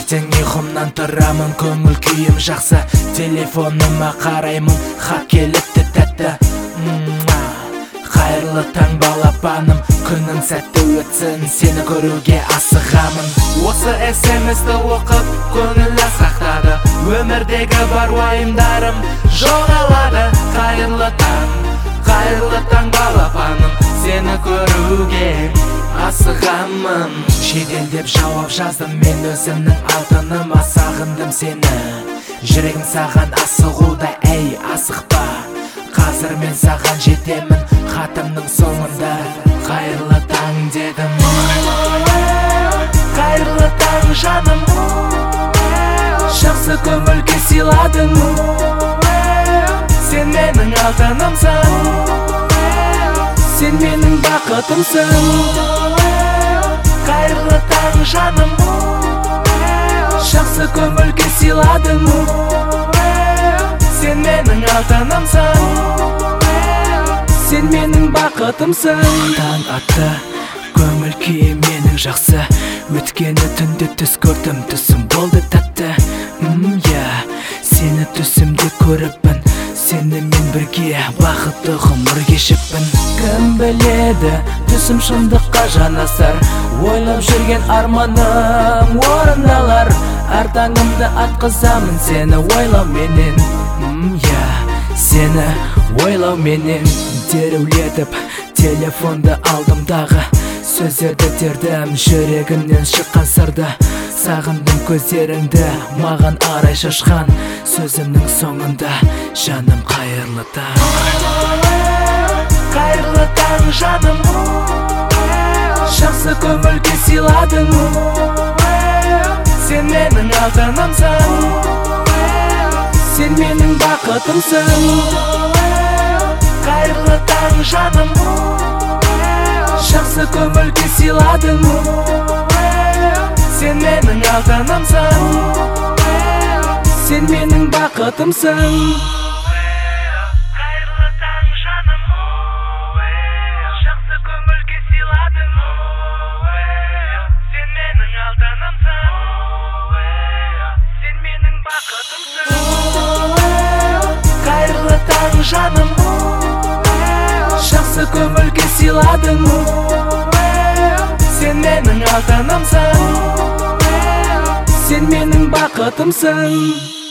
Таңертең ұйқымнан тұрамын, көңіл күйім жақсы. Телефоныма қараймын, хат келіпті тәтті. Қайырлы таң балапаным, күнің сәтті өтсін, сені көруге асығамын. Осы SMS-ті оқып көңіл асқақтады, өмірдегі бар уайымдарым жоғалады. Қайырлы таң балапаным, сені көруге асығамын. Шетелдеп жауап жаздым мен өзімнің алтыныма, сағындым сені, жүрегім саған асығуда, әй асықпа. Қазір мен саған жетемін, хатымның соңында. Қайырлы таң дедім, қайырлы таң жаным, жақсы көңілге сыйладың, сен менің алтынымсың, сен менің бақытымсың. Қайырлы таң жаным, жақсы көңілге сыйладың, сен менің алтынымсың, сен менің бақытымсың. Таң атты, көңіл күйі менің жақсы, өткені түнде түс көрдім, түсім болды тәтті. Сені түсімде көріппін, сенімен бірге бақытты ғұмыр кешіппін. Кім біледі, түсім шындыққа жанасар, ойлап жүрген арманым орындалар. Әр таңымды атқызамын сені ойлауменен, сені ойлауменен. Дереулетіп телефонды алдымдағы сөздерді тердім, жүрегімнен шыққан сырды. Сағындым көздеріңді, маған арай шашқан сөзімнің соңында. Жаным қайырлы таң, қайырлы таң жаным, жақсы көңілге сыйладың, сен менің алтынымсың, сен менің бақытымсың. Қайырлы таң жаным, жақсы көңілге сыйладың, сен менің алтынымсың, сен менің бақытымсың. Қайырлы таң жаным, жақсы көңілге сыйладың, сен менің алтынымсың, сен менің бақытымсың. Қайырлы таң жаным, жақсы көңілге сыйладың, сен менің алтынымсың, сен менің бақытымсың.